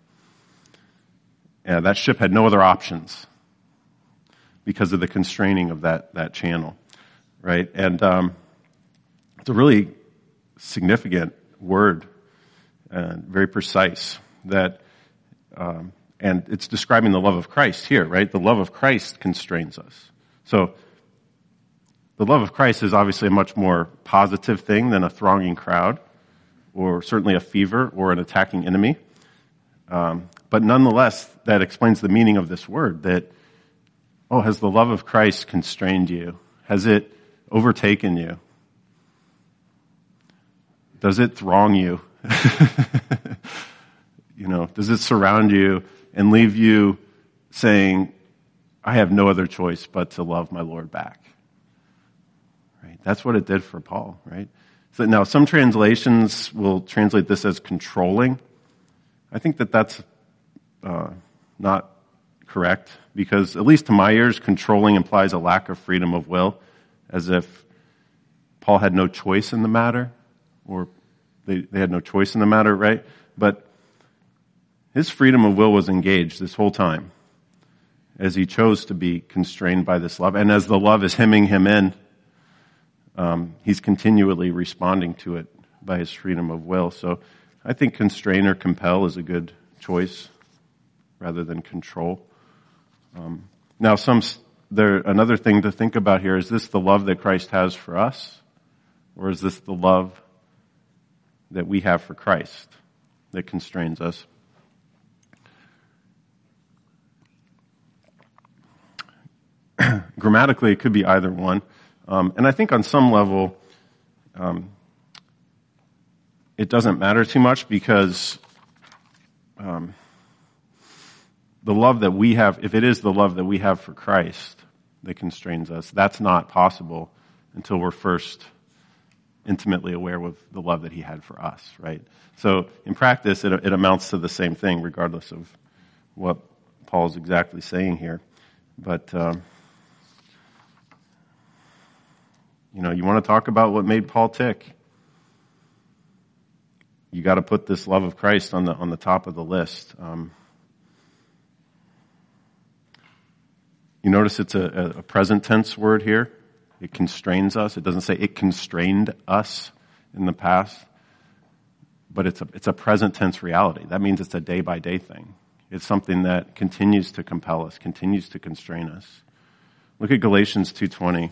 And that ship had no other options because of the constraining of that, that channel, right? And um, it's a really significant word, uh, very precise, that um, and it's describing the love of Christ here, right? The love of Christ constrains us. So the love of Christ is obviously a much more positive thing than a thronging crowd, or certainly a fever or an attacking enemy. Um, but nonetheless, that explains the meaning of this word, that, oh, has the love of Christ constrained you? Has it overtaken you? Does it throng you? You know, does it surround you and leave you saying, I have no other choice but to love my Lord back? Right? That's what it did for Paul, right? So now, some translations will translate this as controlling. I think that that's uh, not correct, because at least to my ears, controlling implies a lack of freedom of will, as if Paul had no choice in the matter, or they, they had no choice in the matter, right? But his freedom of will was engaged this whole time, as he chose to be constrained by this love. And as the love is hemming him in, um, he's continually responding to it by his freedom of will. So I think constrain or compel is a good choice rather than control. Um, now, some there another thing to think about here, is this the love that Christ has for us, or is this the love that we have for Christ that constrains us? Grammatically, it could be either one. Um, and I think on some level, um, it doesn't matter too much, because um, the love that we have, if it is the love that we have for Christ that constrains us, that's not possible until we're first intimately aware of the love that he had for us, right? So in practice, it, it amounts to the same thing, regardless of what Paul's exactly saying here. But, um, you know, you want to talk about what made Paul tick? You got to put this love of Christ on the on the top of the list. Um, you notice it's a, a present tense word here. It constrains us. It doesn't say it constrained us in the past, but it's a it's a present tense reality. That means it's a day by day thing. It's something that continues to compel us, continues to constrain us. Look at Galatians two twenty.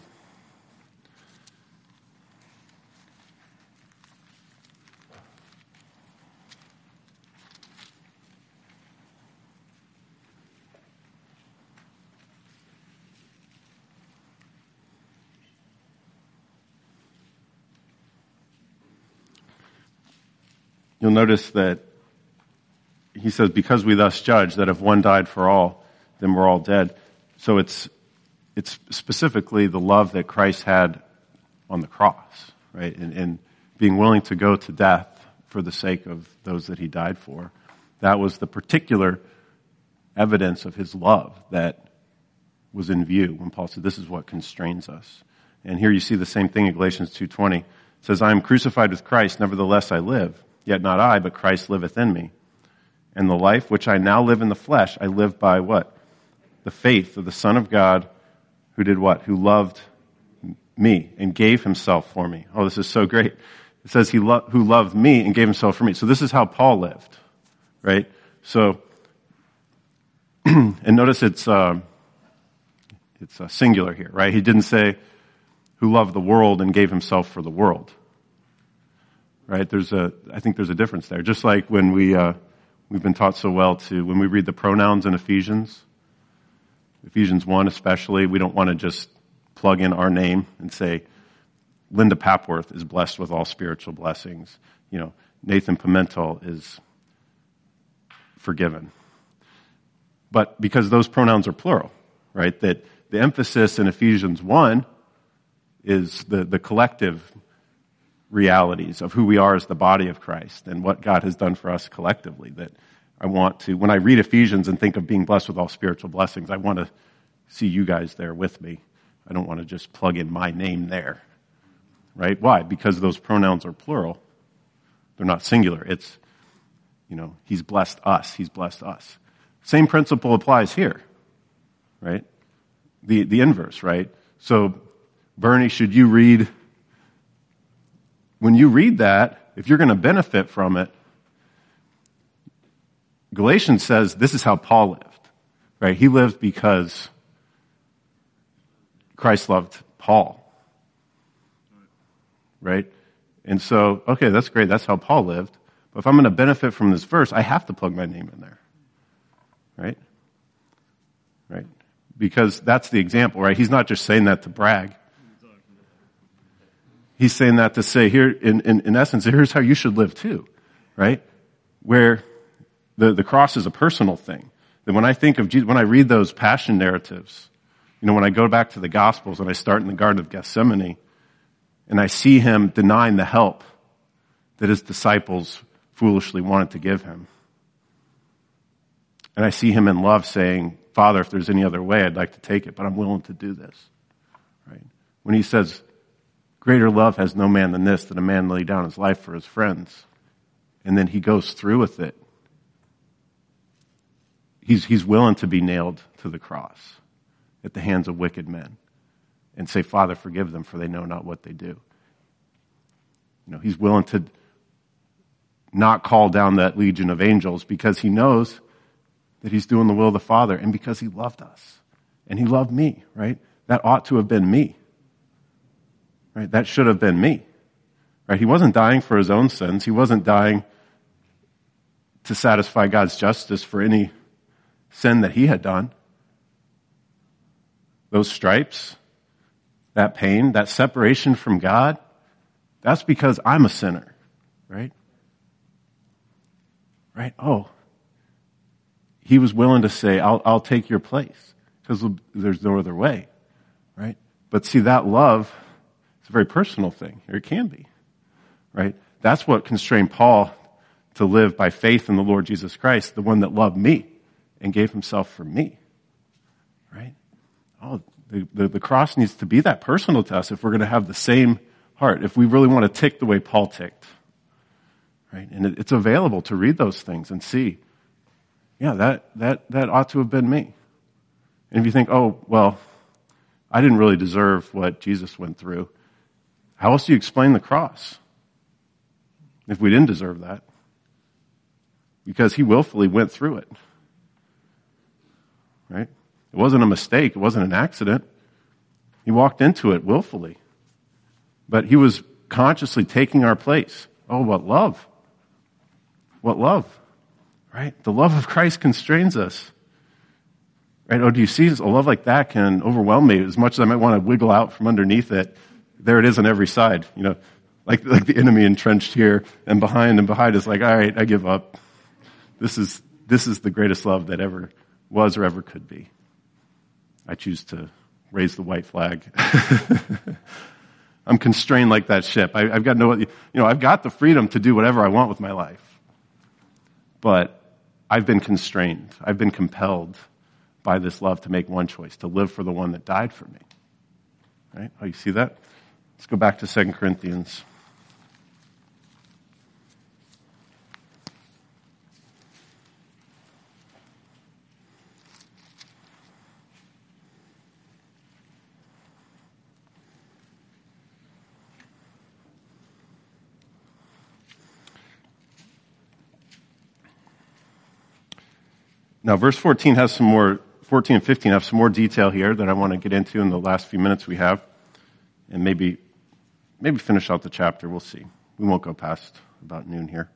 You'll notice that he says, because we thus judge that if one died for all, then we're all dead. So it's it's specifically the love that Christ had on the cross, right? And, and being willing to go to death for the sake of those that he died for. That was the particular evidence of his love that was in view when Paul said, this is what constrains us. And here you see the same thing in Galatians two twenty. It says, I am crucified with Christ, nevertheless I live. Yet not I, but Christ liveth in me. And the life which I now live in the flesh, I live by what? The faith of the Son of God, who did what? Who loved me and gave himself for me. Oh, this is so great. It says he lo- who loved me and gave himself for me. So this is how Paul lived, right? So, and notice it's uh, it's uh, singular here, right? He didn't say who loved the world and gave himself for the world. Right? There's a, I think there's a difference there. Just like when we, uh, we've been taught so well to, when we read the pronouns in Ephesians, Ephesians one especially, we don't want to just plug in our name and say, Linda Papworth is blessed with all spiritual blessings. You know, Nathan Pimentel is forgiven. But because those pronouns are plural, right? That the emphasis in Ephesians one is the, the collective realities of who we are as the body of Christ and what God has done for us collectively. That I want to, when I read Ephesians and think of being blessed with all spiritual blessings, I want to see you guys there with me. I don't want to just plug in my name there. Right? Why? Because those pronouns are plural. They're not singular. It's, you know, he's blessed us. He's blessed us. Same principle applies here. Right? The, the inverse, right? So, Bernie, should you read When you read that, if you're going to benefit from it, Galatians says this is how Paul lived, right? He lived because Christ loved Paul, right? And so, okay, that's great. That's how Paul lived. But if I'm going to benefit from this verse, I have to plug my name in there, right? Right? Because that's the example, right? He's not just saying that to brag. He's saying that to say here, in, in, in essence, here's how you should live too, right? Where the, the cross is a personal thing. That when I think of Jesus, when I read those passion narratives, you know, when I go back to the Gospels and I start in the Garden of Gethsemane and I see him denying the help that his disciples foolishly wanted to give him. And I see him in love saying, Father, if there's any other way, I'd like to take it, but I'm willing to do this, right? When he says, greater love has no man than this, that a man lay down his life for his friends. And then he goes through with it. He's, he's willing to be nailed to the cross at the hands of wicked men and say, Father, forgive them, for they know not what they do. You know, he's willing to not call down that legion of angels because he knows that he's doing the will of the Father and because he loved us and he loved me, right? That ought to have been me, right? That should have been me, right? He wasn't dying for his own sins. He wasn't dying to satisfy God's justice for any sin that he had done. Those stripes, that pain, that separation from God, that's because I'm a sinner, right? Right? Oh, he was willing to say, I'll, I'll take your place because there's no other way, right? But see, that love, it's a very personal thing, or it can be, right? That's what constrained Paul to live by faith in the Lord Jesus Christ, the one that loved me and gave himself for me, right? Oh, the, the, the cross needs to be that personal to us if we're going to have the same heart, if we really want to tick the way Paul ticked, right? And it, it's available to read those things and see, yeah, that, that, that ought to have been me. And if you think, oh, well, I didn't really deserve what Jesus went through, how else do you explain the cross if we didn't deserve that? Because he willfully went through it, right? It wasn't a mistake. It wasn't an accident. He walked into it willfully. But he was consciously taking our place. Oh, what love. What love, right? The love of Christ constrains us, right? Oh, do you see a love like that can overwhelm me as much as I might want to wiggle out from underneath it? There it is on every side, you know, like, like the enemy entrenched here and behind and behind is like, all right, I give up. This is, this is the greatest love that ever was or ever could be. I choose to raise the white flag. I'm constrained like that ship. I, I've got no, you know, I've got the freedom to do whatever I want with my life. But I've been constrained. I've been compelled by this love to make one choice, to live for the one that died for me. Right? Oh, you see that? Let's go back to Second Corinthians. Now, verse fourteen has some more, fourteen and fifteen have some more detail here that I want to get into in the last few minutes we have. And maybe, maybe finish out the chapter. We'll see. We won't go past about noon here.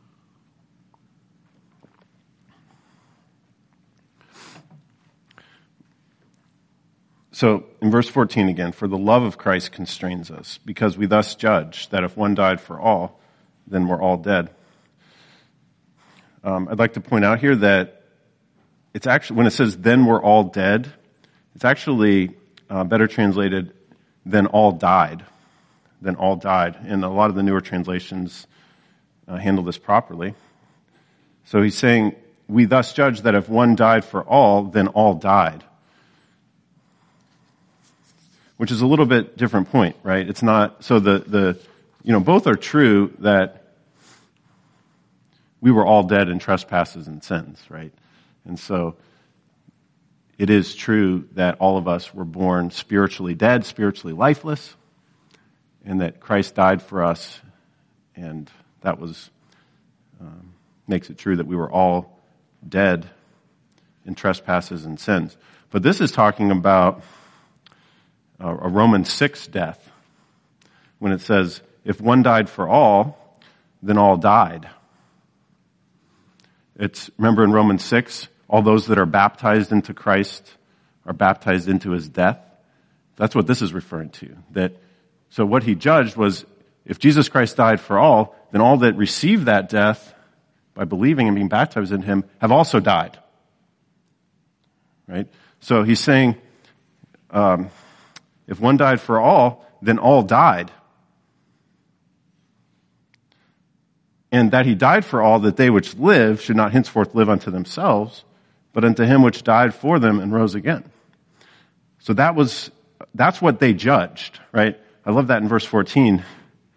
So, in verse fourteen again, for the love of Christ constrains us, because we thus judge that if one died for all, then we're all dead. Um, I'd like to point out here that it's actually, when it says, then we're all dead, it's actually uh, better translated, then all died. Then all died. And a lot of the newer translations uh, handle this properly. So he's saying, we thus judge that if one died for all, then all died. Which is a little bit different point, right? It's not, so the, the, you know, both are true that we were all dead in trespasses and sins, right? And so it is true that all of us were born spiritually dead, spiritually lifeless, and that Christ died for us, and that was, um, makes it true that we were all dead in trespasses and sins. But this is talking about a Romans six death, when it says, if one died for all, then all died. It's, remember in Romans six, all those that are baptized into Christ are baptized into his death. That's what this is referring to. That, so what he judged was, if Jesus Christ died for all, then all that received that death by believing and being baptized in him have also died. Right? So he's saying, um, if one died for all, then all died. And that he died for all, that they which live should not henceforth live unto themselves, but unto him which died for them and rose again. So that was, that's what they judged, right? I love that in verse fourteen.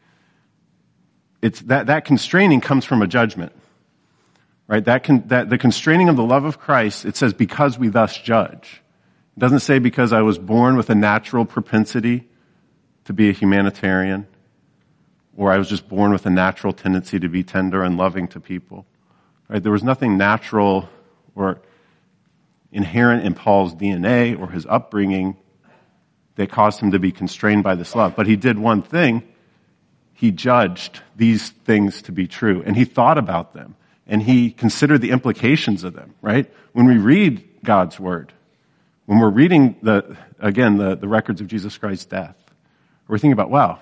It's that, that constraining comes from a judgment, right? That can, that the constraining of the love of Christ, it says, because we thus judge. It doesn't say because I was born with a natural propensity to be a humanitarian, or I was just born with a natural tendency to be tender and loving to people. Right? There was nothing natural or inherent in Paul's D N A or his upbringing that caused him to be constrained by this love. But he did one thing. He judged these things to be true, and he thought about them, and he considered the implications of them, right? When we read God's word, when we're reading, the again, the, the records of Jesus Christ's death, we're thinking about, wow,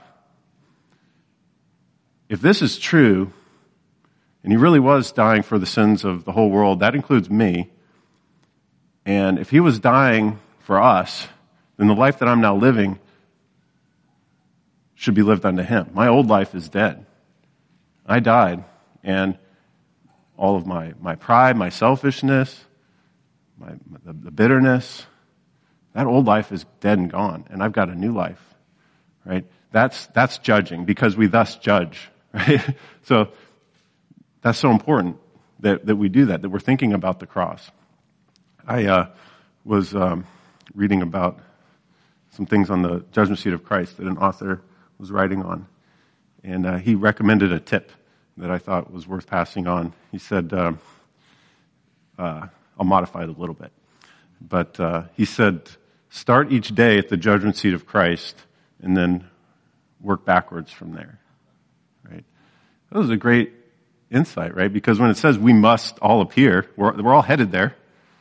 if this is true, and he really was dying for the sins of the whole world, that includes me, and if he was dying for us, then the life that I'm now living should be lived unto him. My old life is dead. I died, and all of my, my pride, my selfishness, my, the, the bitterness, that old life is dead and gone, and I've got a new life, right? That's, that's judging, because we thus judge, right? So that's so important that, that we do that, that we're thinking about the cross. I uh, was um, reading about some things on the judgment seat of Christ that an author was writing on. And uh, he recommended a tip that I thought was worth passing on. He said, um, uh, I'll modify it a little bit. But uh, he said, start each day at the judgment seat of Christ and then work backwards from there. Right? That was a great insight, right? Because when it says we must all appear, we're, we're all headed there.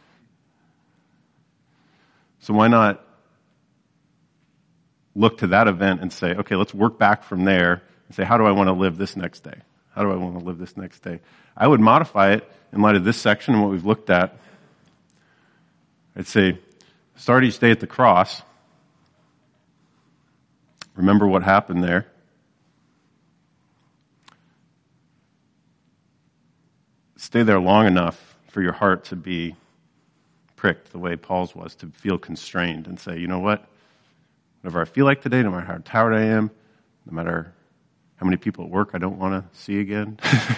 So why not look to that event and say, okay, let's work back from there and say, how do I want to live this next day? How do I want to live this next day? I would modify it in light of this section and what we've looked at. I'd say, start each day at the cross. Remember what happened there. Stay there long enough for your heart to be pricked the way Paul's was, to feel constrained and say, you know what? Whatever I feel like today, no matter how tired I am, no matter how many people at work I don't want to see again.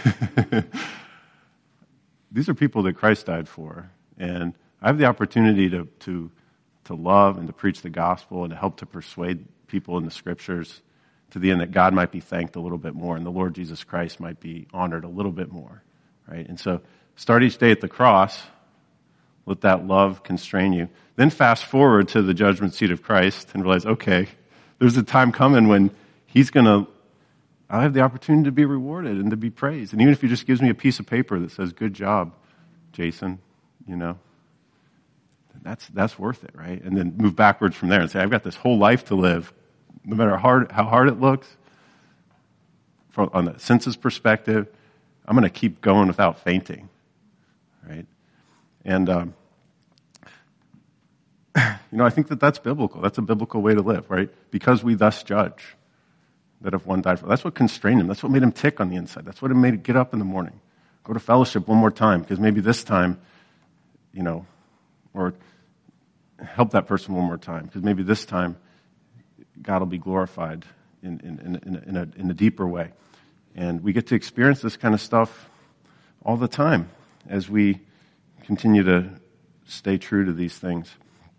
These are people that Christ died for. And I have the opportunity to, to, to love and to preach the gospel and to help to persuade people in the scriptures to the end that God might be thanked a little bit more and the Lord Jesus Christ might be honored a little bit more. Right? And so start each day at the cross. Let that love constrain you. Then fast forward to the judgment seat of Christ and realize, okay, there's a time coming when he's going to, I have the opportunity to be rewarded and to be praised. And even if he just gives me a piece of paper that says, good job, Jason, you know, that's that's worth it, right? And then move backwards from there and say, I've got this whole life to live, no matter how hard, how hard it looks. From, on the census perspective, I'm going to keep going without fainting, right? And, um, you know, I think that that's biblical. That's a biblical way to live, right? Because we thus judge that if one died for, that's what constrained him. That's what made him tick on the inside. That's what made him get up in the morning, go to fellowship one more time, because maybe this time, you know, or help that person one more time, because maybe this time God will be glorified in, in, in, in, a, in a deeper way. And we get to experience this kind of stuff all the time as we continue to stay true to these things.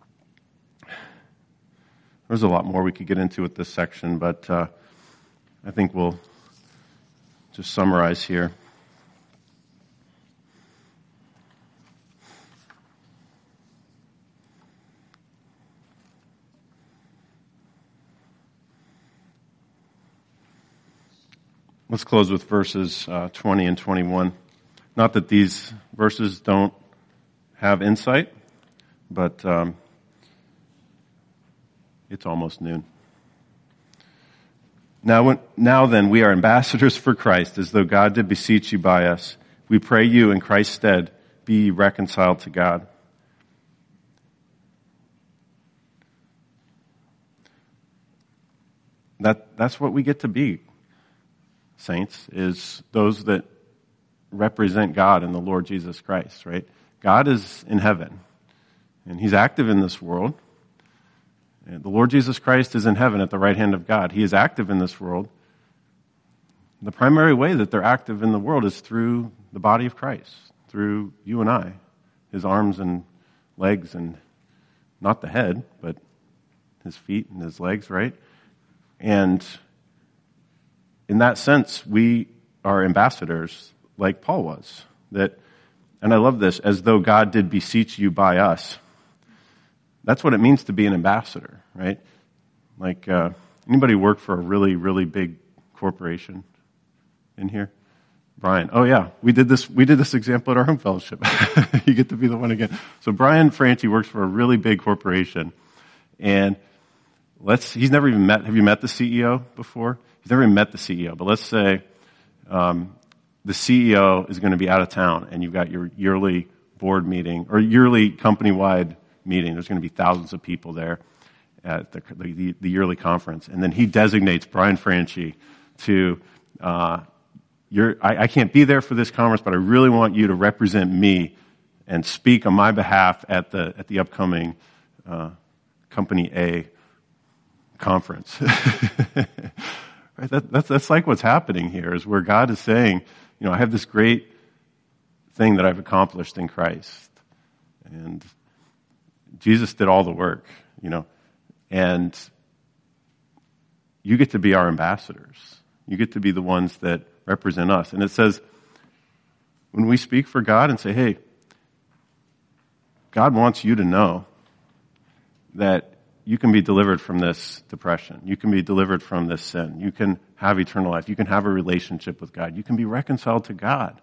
There's a lot more we could get into with this section, but uh, I think we'll just summarize here. Let's close with verses uh, twenty and twenty-one. Not that these verses don't have insight, but um, it's almost noon. Now, when, now then, we are ambassadors for Christ, as though God did beseech you by us. We pray you in Christ's stead, be ye reconciled to God. That, that's what we get to be, saints, is those that represent God and the Lord Jesus Christ, right? God is in heaven, and he's active in this world. And the Lord Jesus Christ is in heaven at the right hand of God. He is active in this world. The primary way that they're active in the world is through the body of Christ, through you and I, his arms and legs, and not the head, but his feet and his legs, right? And in that sense, we are ambassadors like Paul was. That, and I love this, as though God did beseech you by us. That's what it means to be an ambassador, right? Like, uh, anybody work for a really, really big corporation in here? Brian. Oh yeah, we did this, we did this example at our home fellowship. You get to be the one again. So Brian Franchi works for a really big corporation, and let's, he's never even met, have you met the C E O before? He's never even met the C E O, but let's say, um, the C E O is going to be out of town and you've got your yearly board meeting or yearly company-wide meeting. There's going to be thousands of people there at the, the, the yearly conference. And then he designates Brian Franchi to, uh, you're, I, I can't be there for this conference, but I really want you to represent me and speak on my behalf at the, at the upcoming, uh, Company A conference. Right? That, that's, that's like what's happening here, is where God is saying, you know, I have this great thing that I've accomplished in Christ. And Jesus did all the work, you know, and you get to be our ambassadors. You get to be the ones that represent us. And it says, when we speak for God and say, hey, God wants you to know that you can be delivered from this depression. You can be delivered from this sin. You can have eternal life. You can have a relationship with God. You can be reconciled to God.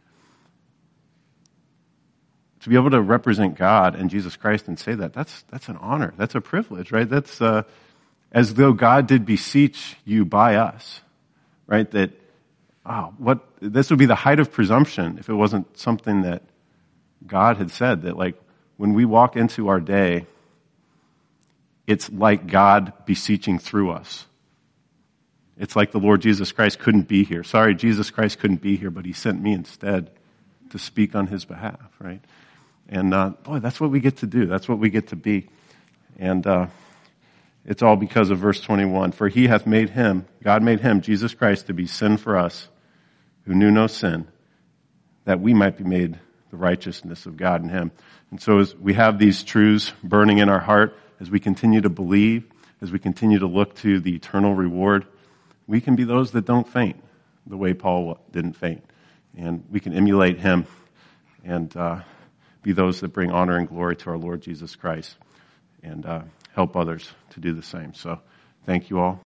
To be able to represent God and Jesus Christ and say that, that's that's an honor. That's a privilege, right? That's uh, as though God did beseech you by us, right? That, oh, what, this would be the height of presumption if it wasn't something that God had said, that like when we walk into our day, it's like God beseeching through us. It's like the Lord Jesus Christ couldn't be here. Sorry, Jesus Christ couldn't be here, but he sent me instead to speak on his behalf, right? And uh, boy, that's what we get to do. That's what we get to be. And uh, it's all because of verse twenty-one. For he hath made him, God made him, Jesus Christ, to be sin for us, who knew no sin, that we might be made the righteousness of God in him. And so as we have these truths burning in our heart, as we continue to believe, as we continue to look to the eternal reward, we can be those that don't faint the way Paul didn't faint. And we can emulate him and uh, be those that bring honor and glory to our Lord Jesus Christ and uh, help others to do the same. So thank you all.